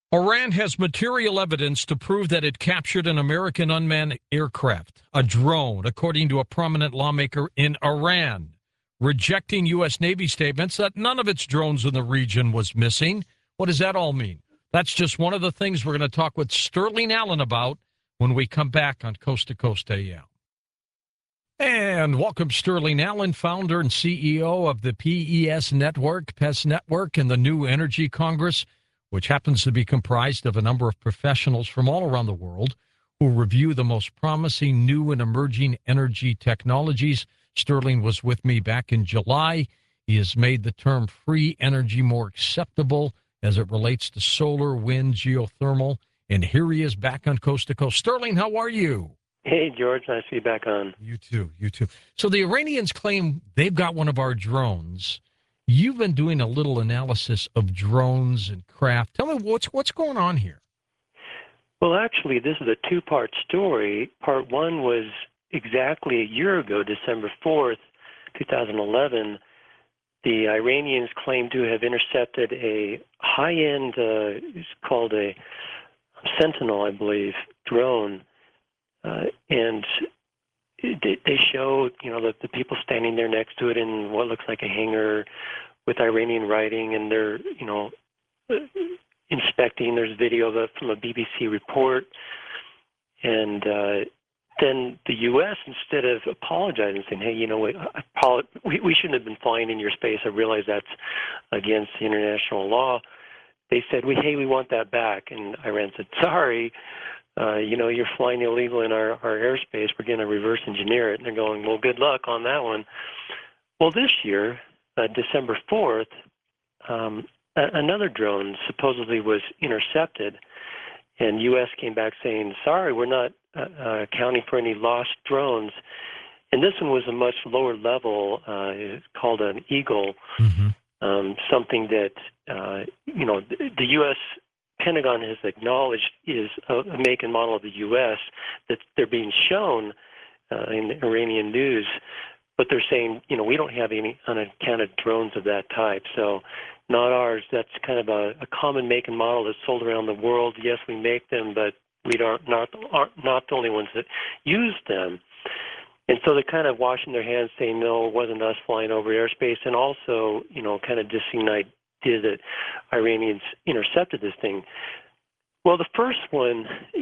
Iran has material evidence to prove that it captured an American unmanned aircraft, a drone, according to a prominent lawmaker in Iran, rejecting U.S. Navy statements that none of its drones in the region was missing. What does that all mean? That's just one of the things we're going to talk with Sterling Allen about when we come back on Coast to Coast AM. And welcome, Sterling Allen, founder and CEO of the PES Network, PES Network, and the New Energy Congress, which happens to be comprised of a number of professionals from all around the world who review the most promising new and emerging energy technologies. Sterling was with me back in July. He has made the term free energy more acceptable as it relates to solar, wind, geothermal. And here he is back on Coast to Coast. Sterling, how are you? Hey, George. Nice to be back on. You too. You too. So the Iranians claim they've got one of our drones. You've been doing a little analysis of drones and craft. Tell me what's going on here. Well, actually, this is a two-part story. Part one was exactly a year ago, December 4th, 2011. The Iranians claimed to have intercepted a high-end, it's called a Sentinel, I believe, drone. And they showed, the people standing there next to it in what looks like a hangar with Iranian writing, and they're, inspecting. There's video of it from a BBC report. And then the U.S., instead of apologizing, saying, hey, we shouldn't have been flying in your space. I realize that's against international law. They said, hey, we want that back. And Iran said, sorry. You're flying illegal in our airspace. We're going to reverse engineer it. And they're going, well, good luck on that one. Well, this year, December 4th, another drone supposedly was intercepted, and U.S. came back saying, sorry, we're not accounting for any lost drones. And this one was a much lower level. It's called an Eagle, something that, the U.S. Pentagon has acknowledged is a make and model of the U.S., that they're being shown in the Iranian news, but they're saying, we don't have any unaccounted drones of that type, so not ours. That's kind of a common make and model that's sold around the world. Yes, we make them, but we are not the only ones that use them. And so they're kind of washing their hands, saying, no, it wasn't us flying over airspace, and also, kind of dissing the idea that Iranians intercepted this thing. Well, the first one,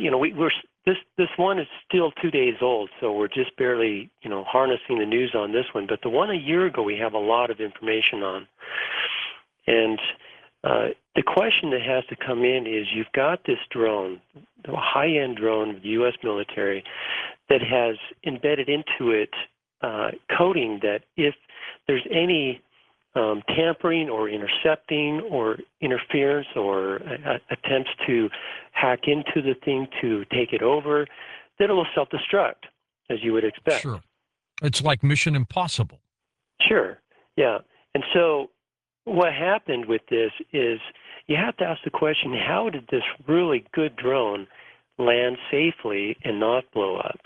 this one is still 2 days old, so we're just barely, harnessing the news on this one. But the one a year ago, we have a lot of information on. And the question that has to come in is, you've got this drone, a high-end drone of the U.S. military, that has embedded into it coding that if there's any tampering or intercepting or interference or attempts to hack into the thing to take it over, that it will self-destruct, as you would expect. Sure. It's like Mission Impossible. Sure, yeah. And so what happened with this is you have to ask the question, how did this really good drone land safely and not blow up?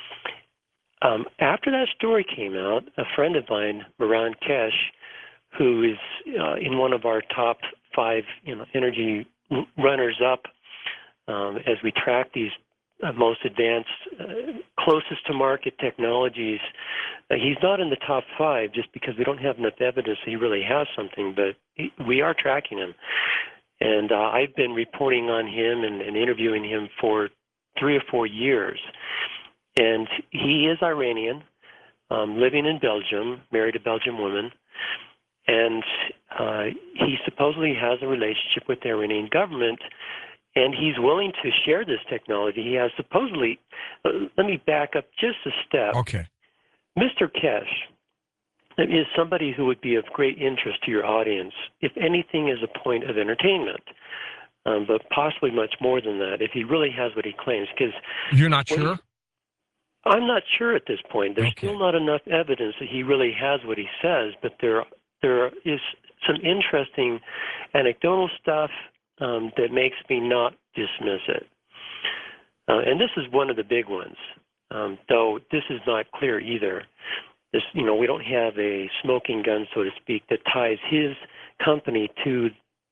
After that story came out, a friend of mine, Moran Kesh, who is in one of our top 5, energy runners-up as we track these most advanced, closest to market technologies. He's not in the top 5 just because we don't have enough evidence that he really has something, but we are tracking him. And I've been reporting on him and interviewing him for 3 or 4 years. And he is Iranian, living in Belgium, married a Belgian woman. And he supposedly has a relationship with the Iranian government, and he's willing to share this technology. He has supposedly, let me back up just a step. Okay. Mr. Kesh is somebody who would be of great interest to your audience, if anything is a point of entertainment, but possibly much more than that, if he really has what he claims. Because you're not sure? I'm not sure at this point. There's still not enough evidence that he really has what he says, but there is some interesting anecdotal stuff that makes me not dismiss it. And this is one of the big ones, though this is not clear either. This, we don't have a smoking gun, so to speak, that ties his company to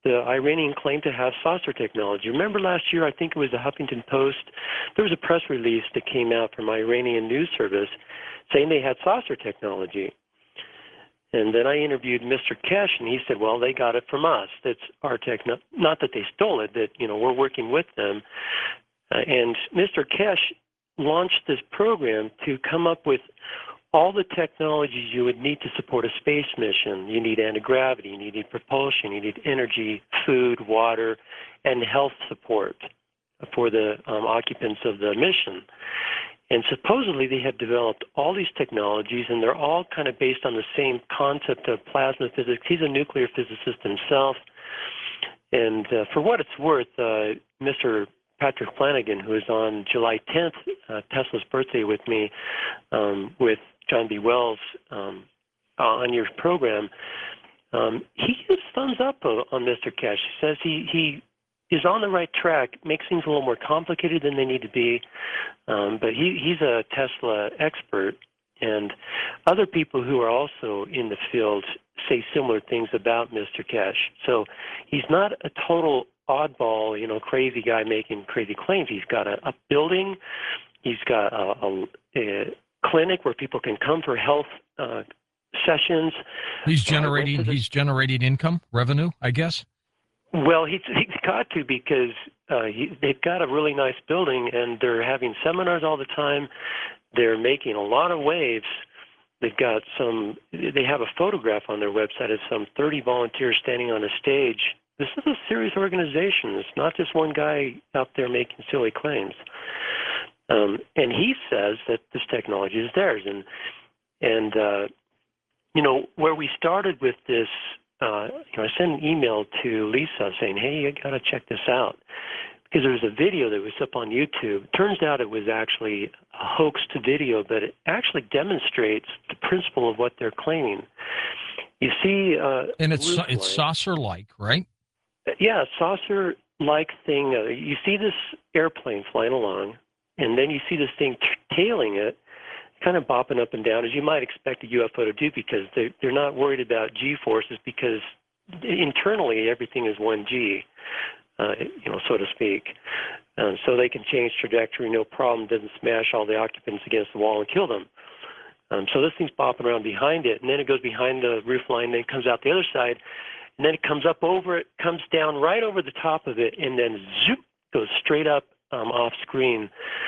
the Iranian claimed to have saucer technology. Remember last year, I think it was the Huffington Post, there was a press release that came out from Iranian news service saying they had saucer technology. And then I interviewed Mr. Kesh, and he said, well, they got it from us. That's our not that they stole it, that, we're working with them. And Mr. Kesh launched this program to come up with all the technologies you would need to support a space mission. You need anti-gravity, you need propulsion, you need energy, food, water, and health support for the occupants of the mission. And supposedly they have developed all these technologies, and they're all kind of based on the same concept of plasma physics. He's a nuclear physicist himself. And for what it's worth, Mr. Patrick Flanagan, who is on July 10th, Tesla's birthday with me, with John B. Wells on your program, he gives thumbs up on Mr. Kesh. He says he is on the right track, makes things a little more complicated than they need to be, but he's a Tesla expert, and other people who are also in the field say similar things about Mr. Kesh. So he's not a total oddball, crazy guy making crazy claims. He's got a building, he's got a clinic where people can come for health sessions. He's generating income, revenue, I guess. Well, he's got to, because they've got a really nice building, and they're having seminars all the time. They're making a lot of waves. They have a photograph on their website of some 30 volunteers standing on a stage. This is a serious organization. It's not just one guy out there making silly claims. And he says that this technology is theirs. And where we started with this, I sent an email to Lisa saying, hey, you got to check this out. Because there was a video that was up on YouTube. Turns out it was actually a hoaxed video, but it actually demonstrates the principle of what they're claiming. You see... and it's saucer-like, right? Yeah, saucer-like thing. You see this airplane flying along, and then you see this thing tailing it, kind of bopping up and down, as you might expect a UFO to do, because they're not worried about G-forces, because internally everything is 1G, so to speak. So they can change trajectory, no problem, doesn't smash all the occupants against the wall and kill them. So this thing's bopping around behind it, and then it goes behind the roof line, then it comes out the other side, and then it comes up over it, comes down right over the top of it, and then zoop, goes straight up off screen.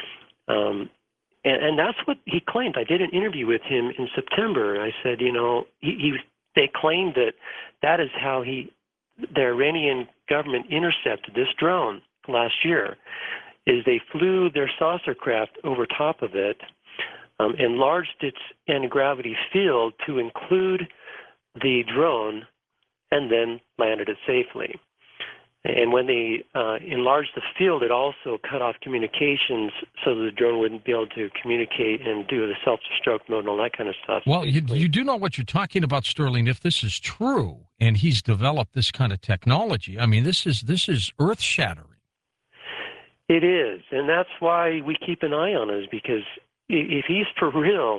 And that's what he claimed. I did an interview with him in September. I said, they claimed that is how the Iranian government intercepted this drone last year, is they flew their saucer craft over top of it, enlarged its anti-gravity field to include the drone, and then landed it safely. And when they enlarged the field, it also cut off communications so that the drone wouldn't be able to communicate and do the self-destruct mode and all that kind of stuff. Well, you do know what you're talking about, Sterling. If this is true, and he's developed this kind of technology, I mean, this is earth-shattering. It is, and that's why we keep an eye on it, because if he's for real,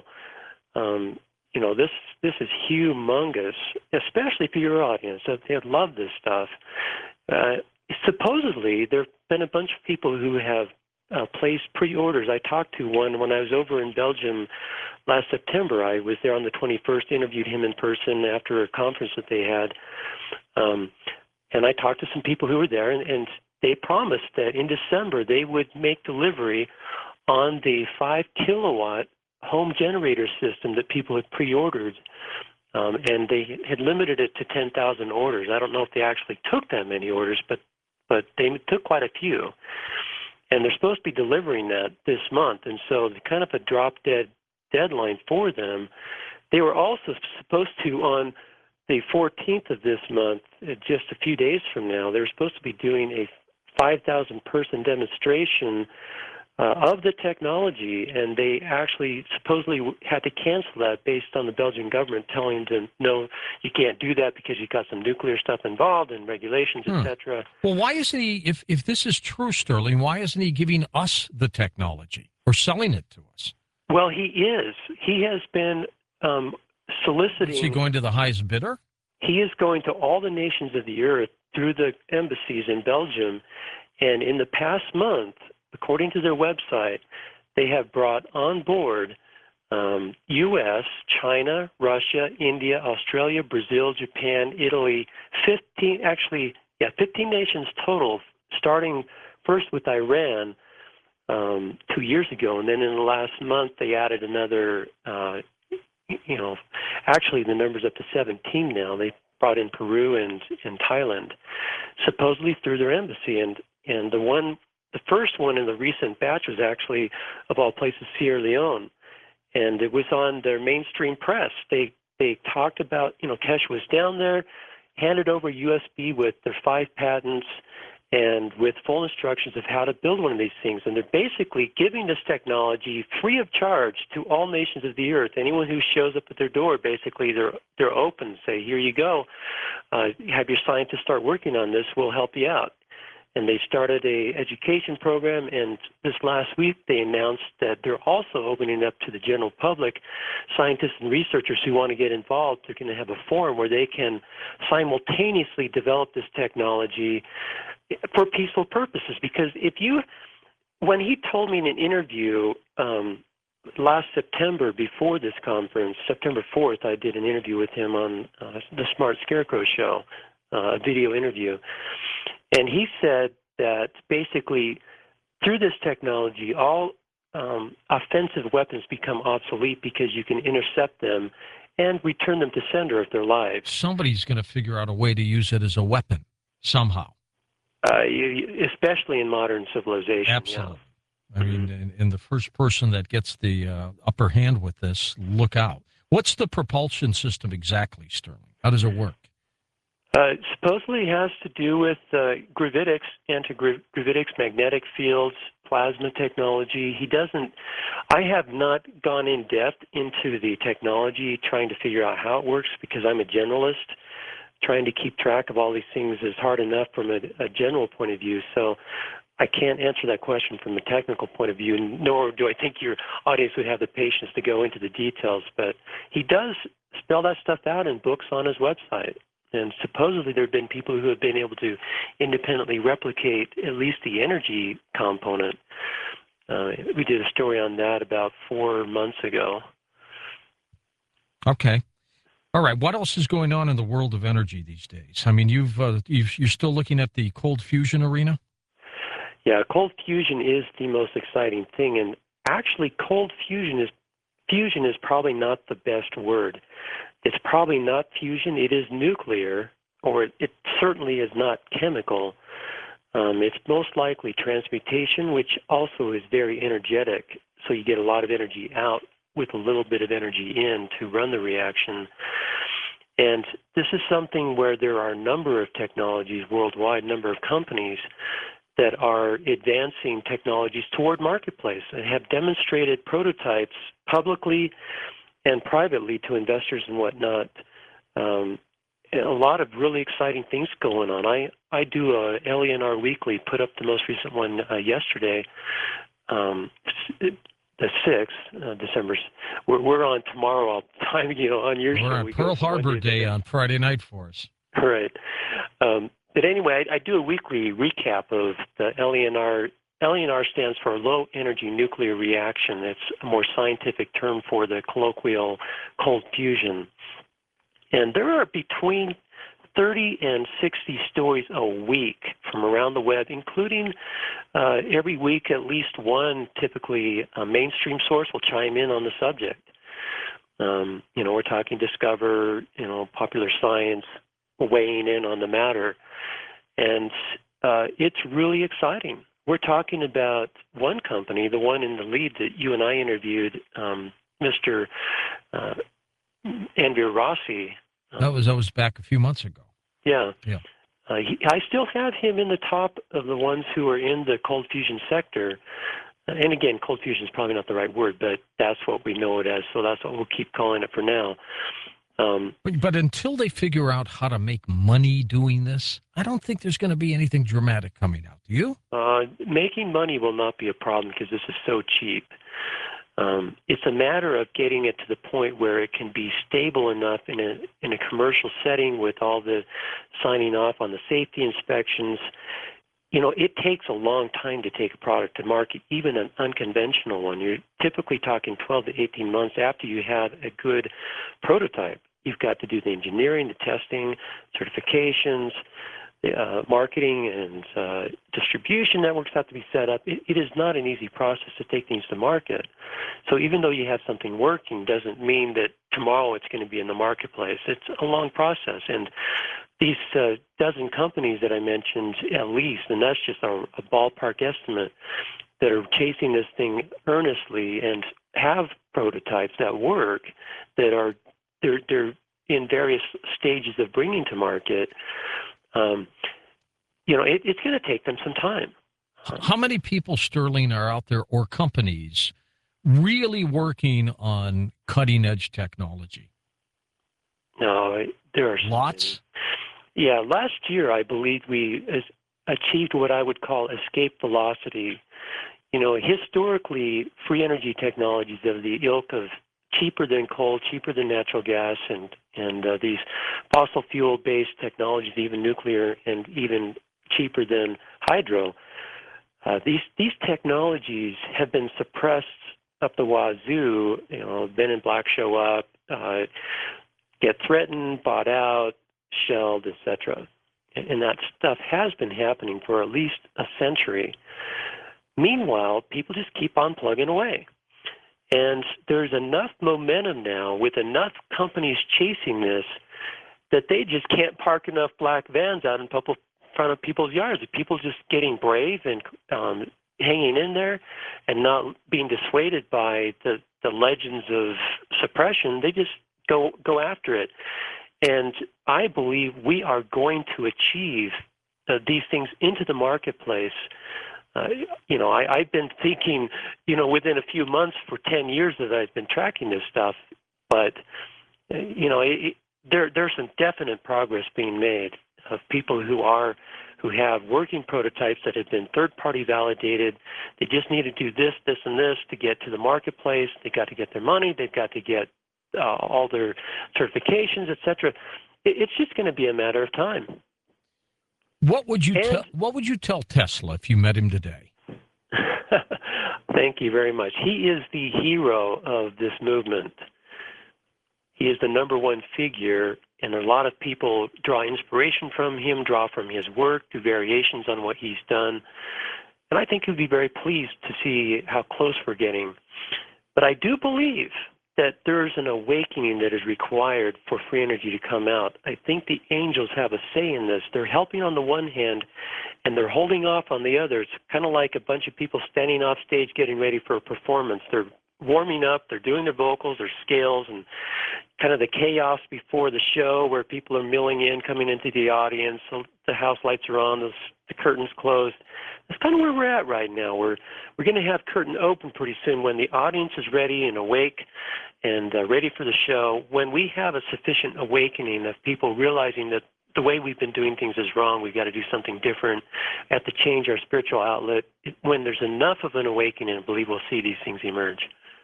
this is humongous, especially for your audience. They love this stuff. Supposedly, there have been a bunch of people who have placed pre-orders. I talked to one when I was over in Belgium last September. I was there on the 21st, interviewed him in person after a conference that they had. And I talked to some people who were there, and they promised that in December they would make delivery on the 5-kilowatt home generator system that people had pre-ordered. And they had limited it to 10,000 orders. I don't know if they actually took that many orders, but they took quite a few. And they're supposed to be delivering that this month. And so kind of a drop-dead deadline for them. They were also supposed to, on the 14th of this month, just a few days from now, they were supposed to be doing a 5,000-person demonstration of the technology, and they actually supposedly had to cancel that based on the Belgian government telling them, no, you can't do that because you've got some nuclear stuff involved and regulations, etc. Well, why isn't he, if this is true, Sterling, why isn't he giving us the technology or selling it to us? Well, he is. He has been soliciting. Is he going to the highest bidder? He is going to all the nations of the earth through the embassies in Belgium. And in the past month, according to their website, they have brought on board U.S., China, Russia, India, Australia, Brazil, Japan, Italy, 15 nations total, starting first with Iran 2 years ago. And then in the last month, they added another, actually the number's up to 17 now. They brought in Peru and Thailand, supposedly through their embassy. And the first one in the recent batch was actually, of all places, Sierra Leone. And it was on their mainstream press. They talked about, Keshe was down there, handed over USB with their 5 patents and with full instructions of how to build one of these things. And they're basically giving this technology free of charge to all nations of the earth. Anyone who shows up at their door, basically they're open, say, here you go. Have your scientists start working on this. We'll help you out. And they started a education program, and this last week they announced that they're also opening up to the general public, scientists and researchers who want to get involved. They're going to have a forum where they can simultaneously develop this technology for peaceful purposes. Because when he told me in an interview last September before this conference, September 4th, I did an interview with him on the Smart Scarecrow show, a video interview. And he said that basically through this technology, all offensive weapons become obsolete because you can intercept them and return them to sender if they're live. Somebody's going to figure out a way to use it as a weapon somehow. Especially in modern civilization. Absolutely. Yeah. I mean, and the first person that gets the upper hand with this, look out. What's the propulsion system exactly, Sterling? How does it work? Supposedly it has to do with gravitics, anti-gravitics, magnetic fields, plasma technology. I have not gone in depth into the technology trying to figure out how it works because I'm a generalist. Trying to keep track of all these things is hard enough from a general point of view. So I can't answer that question from a technical point of view, nor do I think your audience would have the patience to go into the details. But he does spell that stuff out in books on his website. And supposedly there have been people who have been able to independently replicate at least the energy component. We did a story on that about 4 months ago. Okay. All right. What else is going on in the world of energy these days? I mean, you're still looking at the cold fusion arena? Yeah, cold fusion is the most exciting thing. And actually, cold fusion is probably not the best word. It's probably not fusion. It is nuclear, or it certainly is not chemical. It's most likely transmutation, which also is very energetic. So you get a lot of energy out with a little bit of energy in to run the reaction. And this is something where there are a number of technologies worldwide, number of companies that are advancing technologies toward marketplace and have demonstrated prototypes publicly and privately to investors and whatnot. A lot of really exciting things going on. I do a LENR Weekly, put up the most recent one yesterday, the 6th, December. We're on tomorrow all the time, on your show. We're on Pearl Harbor Day on Friday night for us. Right. But anyway, I do a weekly recap of the LENR. LENR stands for Low Energy Nuclear Reaction. It's a more scientific term for the colloquial cold fusion. And there are between 30 and 60 stories a week from around the web, including every week at least one, typically a mainstream source, will chime in on the subject. We're talking Discover, Popular Science, weighing in on the matter. And it's really exciting. We're talking about one company, the one in the lead that you and I interviewed, Mr. Andrea Rossi. That was back a few months ago. Yeah. Yeah. I still have him in the top of the ones who are in the cold fusion sector. And again, cold fusion is probably not the right word, but that's what we know it as, so that's what we'll keep calling it for now. But until they figure out how to make money doing this, I don't think there's going to be anything dramatic coming out. Do you? Making money will not be a problem because this is so cheap. It's a matter of getting it to the point where it can be stable enough in a commercial setting with all the signing off on the safety inspections. It takes a long time to take a product to market, even an unconventional one. You're typically talking 12 to 18 months after you have a good prototype. You've got to do the engineering, the testing, certifications, marketing, and distribution networks have to be set up. It is not an easy process to take things to market. So even though you have something working doesn't mean that tomorrow it's going to be in the marketplace. It's a long process. And these dozen companies that I mentioned, at least, and that's just a ballpark estimate, that are chasing this thing earnestly and have prototypes that work, that are they're in various stages of bringing to market. It's going to take them some time. How many people, Sterling, are out there, or companies, really working on cutting-edge technology? No, there are lots. Yeah, last year I believe we achieved what I would call escape velocity. Historically, free energy technologies of the ilk of cheaper than coal, cheaper than natural gas, and these fossil fuel-based technologies, even nuclear, and even cheaper than hydro. These technologies have been suppressed up the wazoo. Ben and Black show up, get threatened, bought out, shelled, etc. And that stuff has been happening for at least a century. Meanwhile, people just keep on plugging away. And there's enough momentum now with enough companies chasing this that they just can't park enough black vans out in front of people's yards. People just getting brave and hanging in there and not being dissuaded by the legends of suppression. They just go after it. And I believe we are going to achieve these things into the marketplace. I've been thinking, within a few months for 10 years that I've been tracking this stuff, but, there's some definite progress being made of people who have working prototypes that have been third-party validated. They just need to do this, this, and this to get to the marketplace. They've got to get their money. They've got to get all their certifications, et cetera. It's just going to be a matter of time. What would you tell Tesla if you met him today? Thank you very much. He is the hero of this movement. He is the number one figure, and a lot of people draw inspiration from him, draw from his work, do variations on what he's done. And I think he'll be very pleased to see how close we're getting. But I do believe that there's an awakening that is required for free energy to come out. I think the angels have a say in this. They're helping on the one hand, and they're holding off on the other. It's kind of like a bunch of people standing off stage getting ready for a performance. They're warming up, they're doing their vocals, their scales, and kind of the chaos before the show where people are milling in, coming into the audience, so the house lights are on, the curtains closed. That's kind of where we're at right now. We're going to have curtain open pretty soon when the audience is ready and awake and ready for the show. When we have a sufficient awakening of people realizing that the way we've been doing things is wrong, we've got to do something different, have to change our spiritual outlet. When there's enough of an awakening, I believe we'll see these things emerge.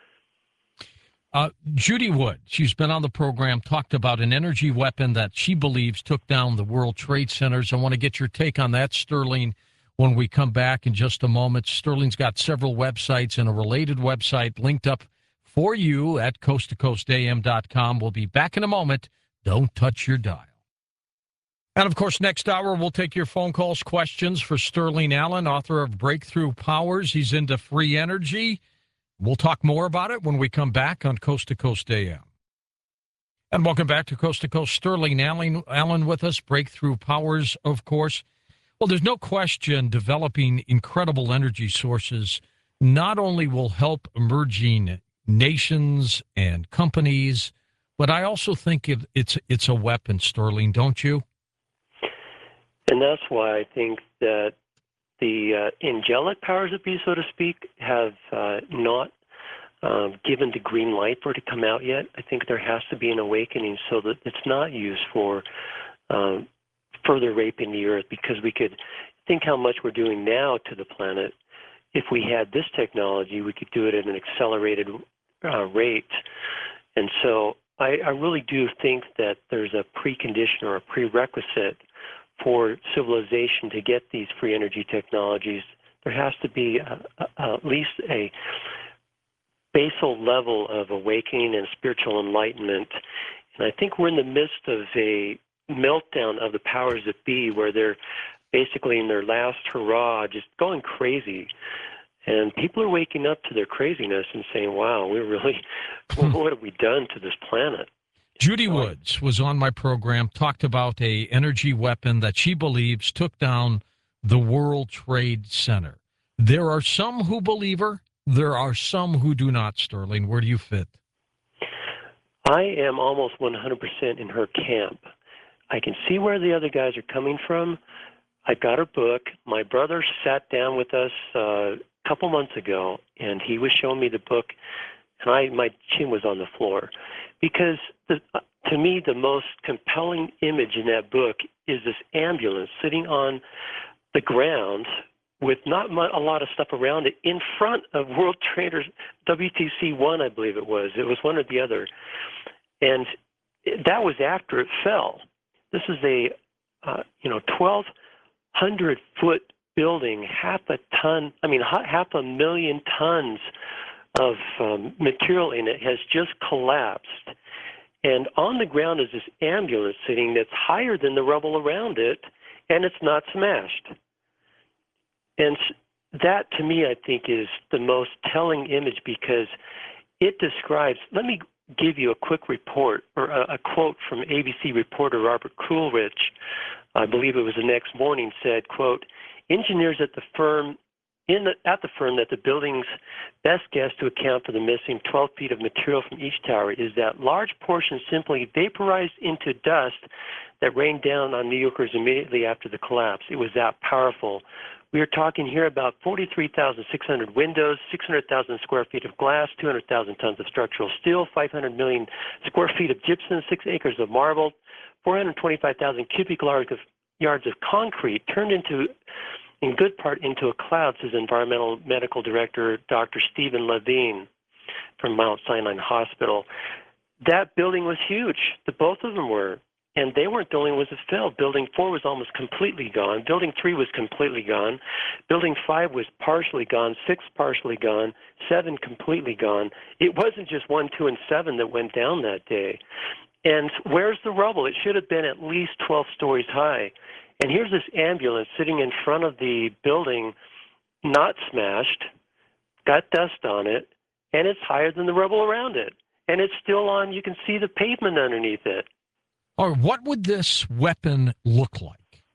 Judy Wood, she's been on the program, talked about an energy weapon that she believes took down the World Trade Centers. I want to get your take on that, Sterling, when we come back in just a moment. Sterling's got several websites and a related website linked up for you at coasttocoastam.com. We'll be back in a moment. Don't touch your dial. And, of course, next hour, we'll take your phone calls, questions for Sterling Allen, author of Breakthrough Powers. He's into free energy. We'll talk more about it when we come back on Coast to Coast AM. And welcome back to Coast to Coast. Sterling Allen with us, Breakthrough Powers, of course. Well, there's no question developing incredible energy sources not only will help emerging nations and companies, but I also think it's a weapon, Sterling, don't you? And that's why I think that the angelic powers that be, so to speak, have not given the green light for it to come out yet. I think there has to be an awakening so that it's not used for further raping the earth, because we could think how much we're doing now to the planet if we had this technology, we could do it at an accelerated rate. And so I really do think that there's a precondition or a prerequisite for civilization to get these free energy technologies. There has to be at least a basal level of awakening and spiritual enlightenment. And I think we're in the midst of a meltdown of the powers that be, where they're basically in their last hurrah, just going crazy. And people are waking up to their craziness and saying, wow, we're really, what have we done to this planet? Judy Woods was on my program, talked about a energy weapon that she believes took down the World Trade Center. There are some who believe her. There are some who do not, Sterling. Where do you fit? I am almost 100% in her camp. I can see where the other guys are coming from. I got her book. My brother sat down with us a couple months ago, and he was showing me the book, and my chin was on the floor. Because to me, the most compelling image in that book is this ambulance sitting on the ground with not a lot of stuff around it in front of World Traders WTC-1, I believe it was. It was one or the other. And that was after it fell. This is a 1,200-foot building, half a million tons of material in it has just collapsed. And on the ground is this ambulance sitting that's higher than the rubble around it, and it's not smashed. And that, to me, I think, is the most telling image, because it describes, let me give you a quick report, or a quote from ABC reporter Robert Coolidge. I believe it was the next morning, said, quote, engineers at the firm that the building's best guess to account for the missing 12 feet of material from each tower is that large portions simply vaporized into dust that rained down on New Yorkers immediately after the collapse. It was that powerful. We are talking here about 43,600 windows, 600,000 square feet of glass, 200,000 tons of structural steel, 500 million square feet of gypsum, 6 acres of marble, 425,000 cubic yards of concrete turned into, in good part, into a cloud, says Environmental Medical Director Dr. Stephen Levine from Mount Sinai Hospital. That building was huge. Both of them were. And they weren't the only ones that fell. Building 4 was almost completely gone. Building 3 was completely gone. Building 5 was partially gone. 6 partially gone. 7 completely gone. It wasn't just 1, 2, and 7 that went down that day. And where's the rubble? It should have been at least 12 stories high. And here's this ambulance sitting in front of the building, not smashed, got dust on it, and it's higher than the rubble around it. And it's still on. You can see the pavement underneath it. Or what would this weapon look like?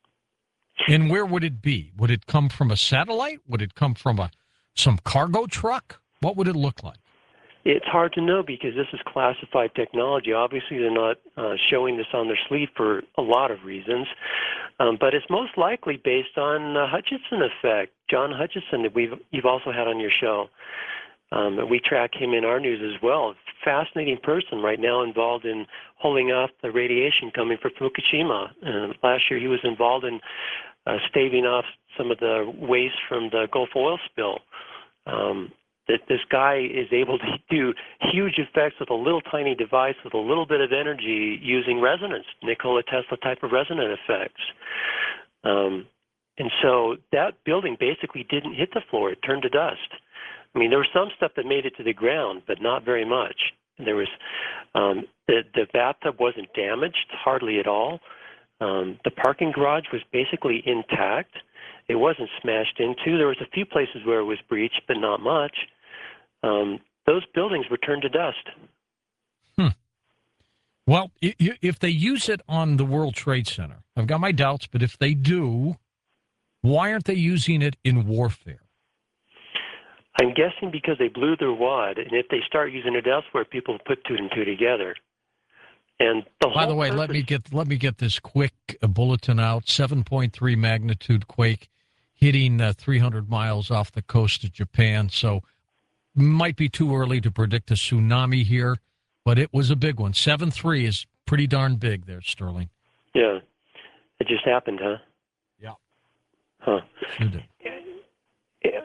And where would it be? Would it come from a satellite? Would it come from some cargo truck? What would it look like? It's hard to know, because this is classified technology. Obviously, they're not showing this on their sleeve for a lot of reasons, but it's most likely based on the Hutchison effect. John Hutchison, that you've also had on your show. We track him in our news as well. Fascinating person, right now involved in holding off the radiation coming from Fukushima. Last year he was involved in staving off some of the waste from the Gulf oil spill. That this guy is able to do huge effects with a little tiny device with a little bit of energy using resonance, Nikola Tesla type of resonant effects. And so that building basically didn't hit the floor. It turned to dust. I mean, there was some stuff that made it to the ground, but not very much. There was the bathtub wasn't damaged, hardly at all. The parking garage was basically intact. It wasn't smashed into. There was a few places where it was breached, but not much. Those buildings were turned to dust. Well, if they use it on the World Trade Center, I've got my doubts, but if they do, why aren't they using it in warfare? I'm guessing because they blew their wad, and if they start using it elsewhere, people will put 2 and 2 together. And by the way, let me get this quick bulletin out. 7.3 magnitude quake hitting 300 miles off the coast of Japan. So might be too early to predict a tsunami here, but it was a big one. 7.3 is pretty darn big there, Sterling. Yeah, it just happened, huh? Yeah. Huh. Sure did.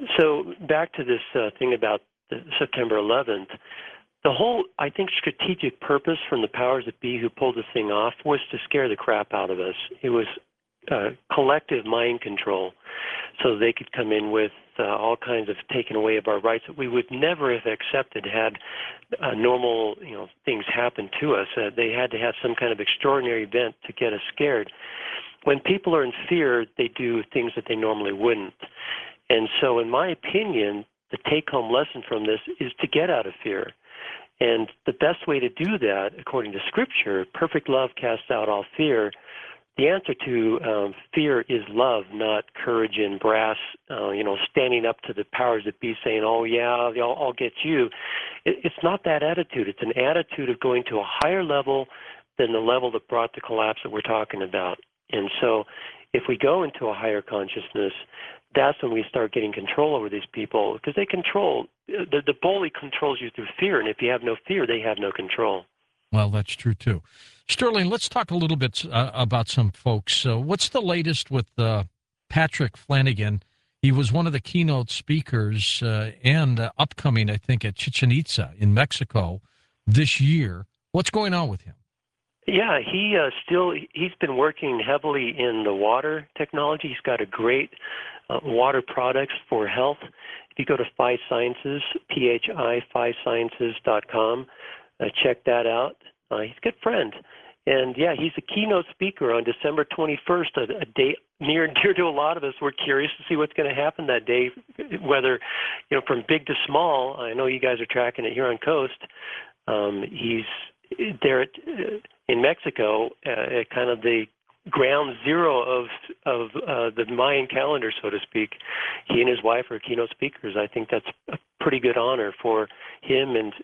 So back to this thing about September 11th. The whole, I think, strategic purpose from the powers that be who pulled this thing off was to scare the crap out of us. It was collective mind control, so they could come in with all kinds of taking away of our rights that we would never have accepted had normal, things happen to us. They had to have some kind of extraordinary event to get us scared. When people are in fear, they do things that they normally wouldn't. And so, in my opinion, the take-home lesson from this is to get out of fear. And the best way to do that, according to Scripture, perfect love casts out all fear. The answer to fear is love, not courage and brass, standing up to the powers that be saying, oh, yeah, I'll get you. It's not that attitude. It's an attitude of going to a higher level than the level that brought the collapse that we're talking about. And so if we go into a higher consciousness, that's when we start getting control over these people, because they control, the bully controls you through fear, and if you have no fear, they have no control. Well, that's true, too. Sterling, let's talk a little bit about some folks. What's the latest with Patrick Flanagan? He was one of the keynote speakers and upcoming, I think, at Chichen Itza in Mexico this year. What's going on with him? Yeah, he's been working heavily in the water technology. He's got a great water products for health. If you go to Phi Sciences, PHI-PhiSciences.com, check that out. He's a good friend. And, yeah, he's a keynote speaker on December 21st, a date near and dear to a lot of us. We're curious to see what's going to happen that day, whether, from big to small. I know you guys are tracking it here on Coast. He's there in Mexico at kind of the ground zero of the Mayan calendar, so to speak. He and his wife are keynote speakers. I think that's a pretty good honor for him. And,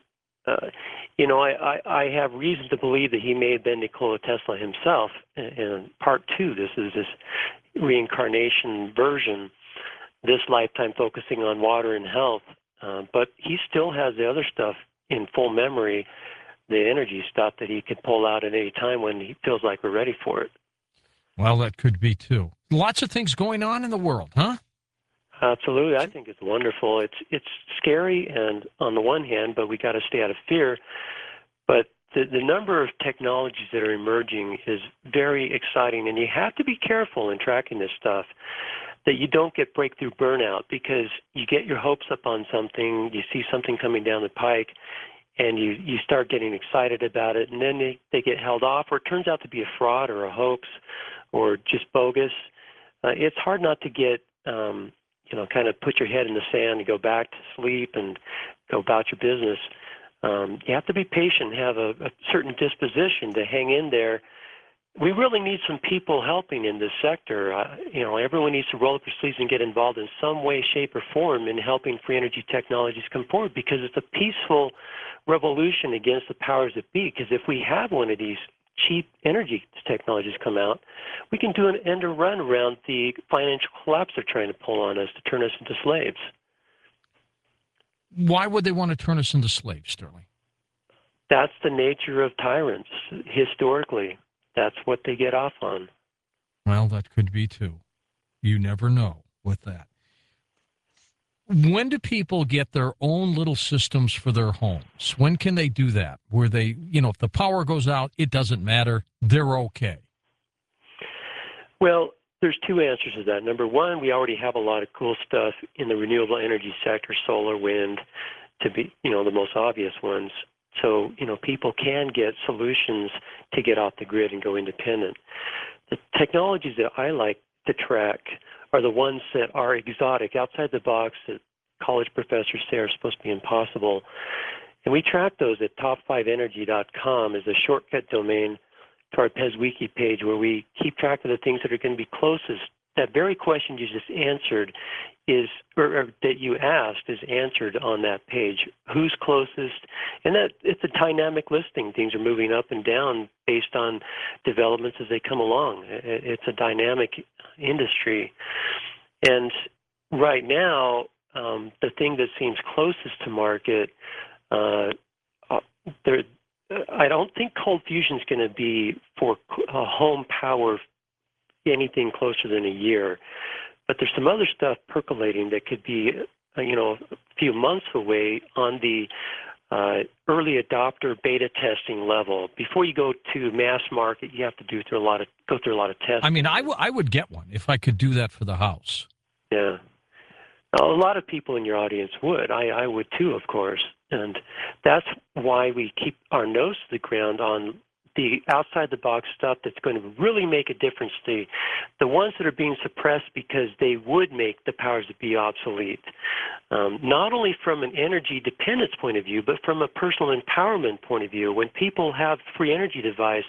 I have reason to believe that he may have been Nikola Tesla himself. In part two, this is this reincarnation version, this lifetime focusing on water and health. But he still has the other stuff in full memory, the energy stuff that he could pull out at any time when he feels like we're ready for it. Well, that could be, too. Lots of things going on in the world, huh? Absolutely. I think it's wonderful. It's scary, and on the one hand, but we got to stay out of fear. But the number of technologies that are emerging is very exciting, and you have to be careful in tracking this stuff that you don't get breakthrough burnout, because you get your hopes up on something, you see something coming down the pike, and you start getting excited about it, and then they get held off, or it turns out to be a fraud or a hoax or just bogus. It's hard not to get kind of put your head in the sand and go back to sleep and go about your business. You have to be patient, have a certain disposition to hang in there. We really need some people helping in this sector. Everyone needs to roll up their sleeves and get involved in some way, shape, or form in helping free energy technologies come forward, because it's a peaceful revolution against the powers that be. Because if we have one of these cheap energy technologies come out, we can do an end run around the financial collapse they're trying to pull on us to turn us into slaves. Why would they want to turn us into slaves, Sterling? That's the nature of tyrants. Historically, that's what they get off on. Well, that could be, too. You never know with that. When do people get their own little systems for their homes? When can they do that? Where they, if the power goes out, it doesn't matter. They're okay. Well, there's two answers to that. Number one, we already have a lot of cool stuff in the renewable energy sector, solar, wind, to be, the most obvious ones. So, people can get solutions to get off the grid and go independent. The technologies that I like to track are the ones that are exotic, outside the box, that college professors say are supposed to be impossible. And we track those at top5energy.com as a shortcut domain to our PESWiki page, where we keep track of the things that are going to be closest. That very question you just answered or that you asked is answered on that page. Who's closest? And that it's a dynamic listing. Things are moving up and down based on developments as they come along. It's a dynamic industry. And right now, the thing that seems closest to market, I don't think cold fusion is going to be for home power anything closer than a year. but there's some other stuff percolating that could be, a few months away on the early adopter beta testing level. Before you go to mass market, you have to go through a lot of tests. I mean, I would get one if I could do that for the house. Yeah. A lot of people in your audience would. I would too, of course. And that's why we keep our nose to the ground on the outside-the-box stuff that's going to really make a difference. The ones that are being suppressed because they would make the powers that be obsolete, not only from an energy dependence point of view, but from a personal empowerment point of view. When people have free energy device,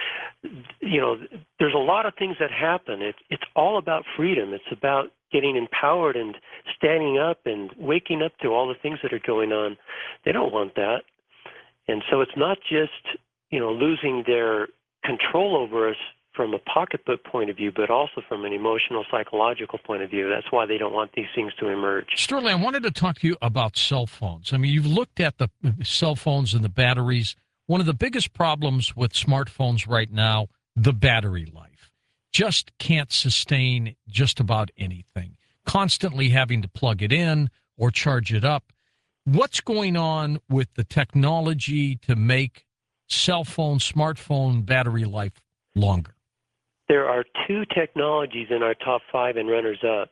there's a lot of things that happen. It's all about freedom. It's about getting empowered and standing up and waking up to all the things that are going on. They don't want that. And so it's not just, losing their control over us from a pocketbook point of view, but also from an emotional, psychological point of view. That's why they don't want these things to emerge. Sterling, I wanted to talk to you about cell phones. I mean, you've looked at the cell phones and the batteries. One of the biggest problems with smartphones right now, the battery life. Just can't sustain just about anything. Constantly having to plug it in or charge it up. What's going on with the technology to make cell phone, smartphone battery life longer? There are two technologies in our top 5 and runners-up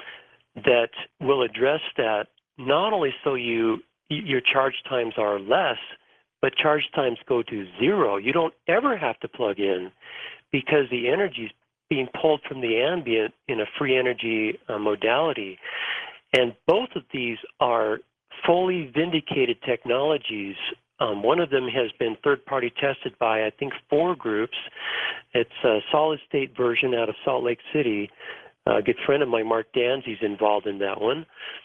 that will address that, not only so your charge times are less, but charge times go to 0. You don't ever have to plug in because the energy is being pulled from the ambient in a free energy modality. And both of these are fully vindicated technologies. One of them has been third-party tested by, I think, 4 groups. It's a solid-state version out of Salt Lake City. A good friend of mine, Mark Danzy's involved in that one.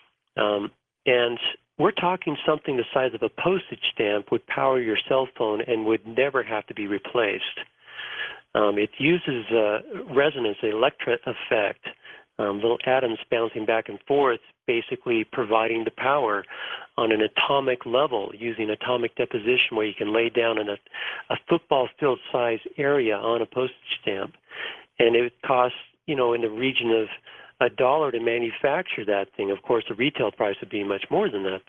And we're talking something the size of a postage stamp would power your cell phone and would never have to be replaced. It uses resonance, the electret effect, little atoms bouncing back and forth, basically providing the power on an atomic level using atomic deposition where you can lay down in a football field size area on a postage stamp. And it costs, in the region of $1 to manufacture that thing. Of course, the retail price would be much more than that,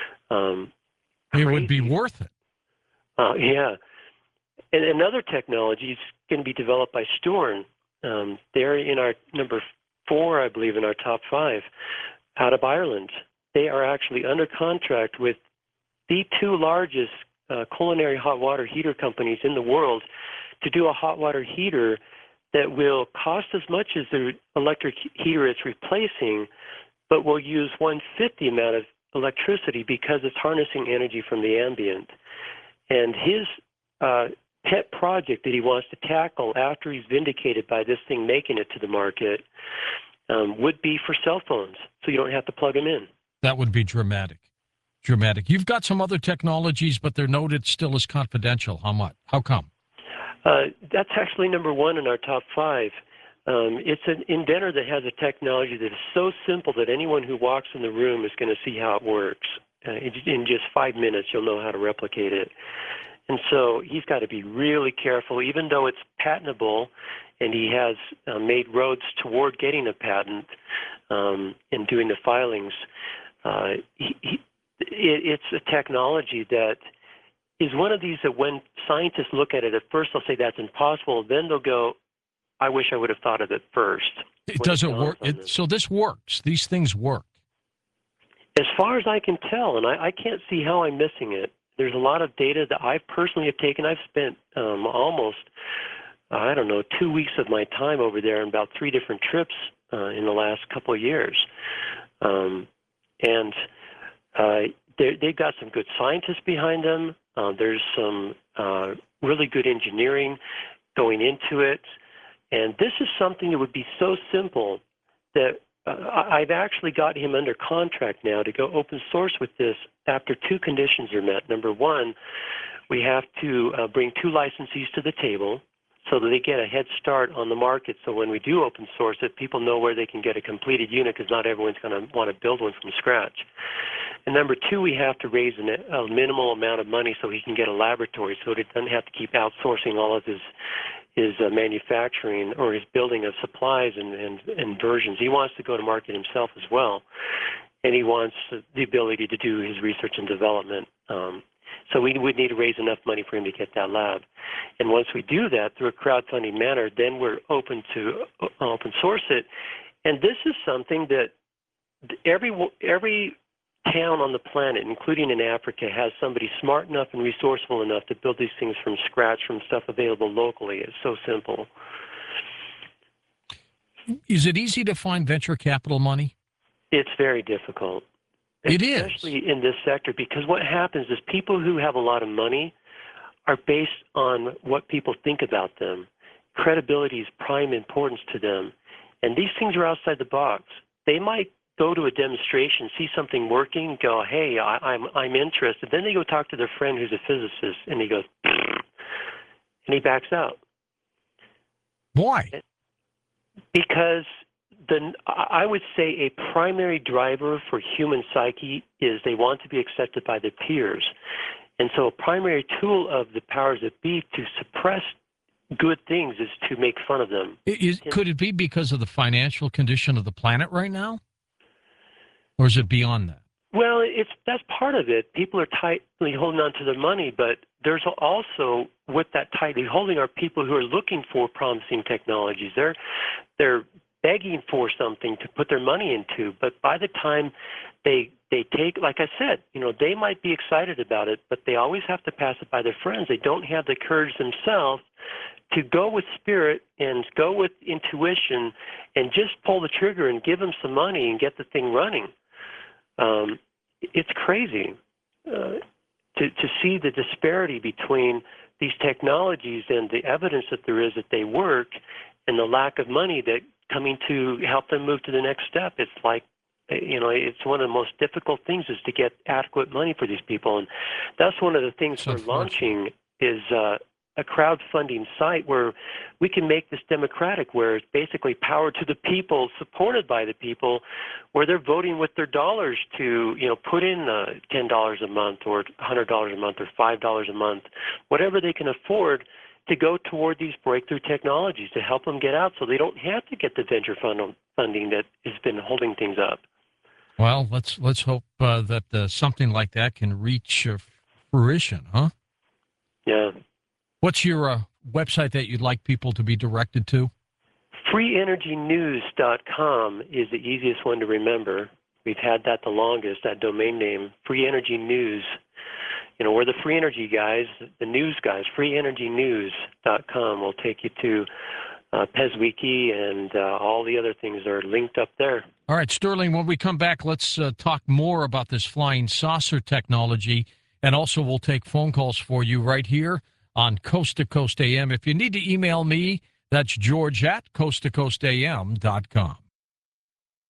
but it would be worth it. Yeah. And another technology is going to be developed by Storn. They're in our number 4, I believe, in our top 5, out of Ireland. They are actually under contract with the 2 largest culinary hot water heater companies in the world to do a hot water heater that will cost as much as the electric heater it's replacing, but will use 1/5 the amount of electricity because it's harnessing energy from the ambient. And his pet project that he wants to tackle after he's vindicated by this thing making it to the market would be for cell phones, so you don't have to plug them in. That would be dramatic. Dramatic. You've got some other technologies, but they're noted still as confidential. How come? That's actually number 1 in our top 5. It's an inventor that has a technology that is so simple that anyone who walks in the room is going to see how it works. In just 5 minutes, you'll know how to replicate it. And so he's got to be really careful, even though it's patentable, and he has made roads toward getting a patent and doing the filings. It's a technology that is one of these that when scientists look at it, at first they'll say that's impossible. Then they'll go, I wish I would have thought of it first. It doesn't work. So this works. These things work. As far as I can tell, and I can't see how I'm missing it. There's a lot of data that I personally have taken. I've spent almost, 2 weeks of my time over there on about 3 different trips in the last couple of years. They've got some good scientists behind them. There's some really good engineering going into it. And this is something that would be so simple that I've actually got him under contract now to go open source with this after 2 conditions are met. Number 1, we have to bring 2 licensees to the table so that they get a head start on the market. So when we do open source it, people know where they can get a completed unit because not everyone's going to want to build one from scratch. And number 2, we have to raise a minimal amount of money so he can get a laboratory so that he doesn't have to keep outsourcing all of his manufacturing or his building of supplies and versions. He wants to go to market himself as well, and he wants the ability to do his research and development. So we would need to raise enough money for him to get that lab. And once we do that through a crowdfunding manner, then we're open to open source it. And this is something that every town on the planet, including in Africa, has somebody smart enough and resourceful enough to build these things from scratch from stuff available locally. It's so simple. Is it easy to find venture capital money? It's very difficult. It is. Especially in this sector, because what happens is people who have a lot of money are based on what people think about them. Credibility is prime importance to them. And these things are outside the box. They might go to a demonstration, see something working, go, hey, I'm interested. Then they go talk to their friend who's a physicist, and he goes, and he backs out. Why? Because I would say a primary driver for human psyche is they want to be accepted by their peers. And so a primary tool of the powers that be to suppress good things is to make fun of them. Could it be because of the financial condition of the planet right now? Or is it beyond that? Well, that's part of it. People are tightly holding on to their money, but there's also, with that tightly holding, are people who are looking for promising technologies. They're begging for something to put their money into, but by the time they take, like I said, they might be excited about it, but they always have to pass it by their friends. They don't have the courage themselves to go with spirit and go with intuition and just pull the trigger and give them some money and get the thing running. It's crazy to see the disparity between these technologies and the evidence that there is that they work and the lack of money that coming to help them move to the next step. It's like, it's one of the most difficult things is to get adequate money for these people. And that's one of the things we're launching is a crowdfunding site where we can make this democratic, where it's basically power to the people, supported by the people, where they're voting with their dollars to, put in $10 a month or $100 a month or $5 a month, whatever they can afford to go toward these breakthrough technologies to help them get out so they don't have to get the venture funding that has been holding things up. Well, let's hope that something like that can reach fruition, huh? Yeah. What's your website that you'd like people to be directed to? FreeEnergyNews.com is the easiest one to remember. We've had that the longest, that domain name, Free Energy News. We're the free energy guys, the news guys. FreeEnergyNews.com will take you to PezWiki and all the other things are linked up there. All right, Sterling, when we come back, let's talk more about this flying saucer technology, and also we'll take phone calls for you right here on Coast to Coast AM. If you need to email me, that's George at coasttocoastam.com.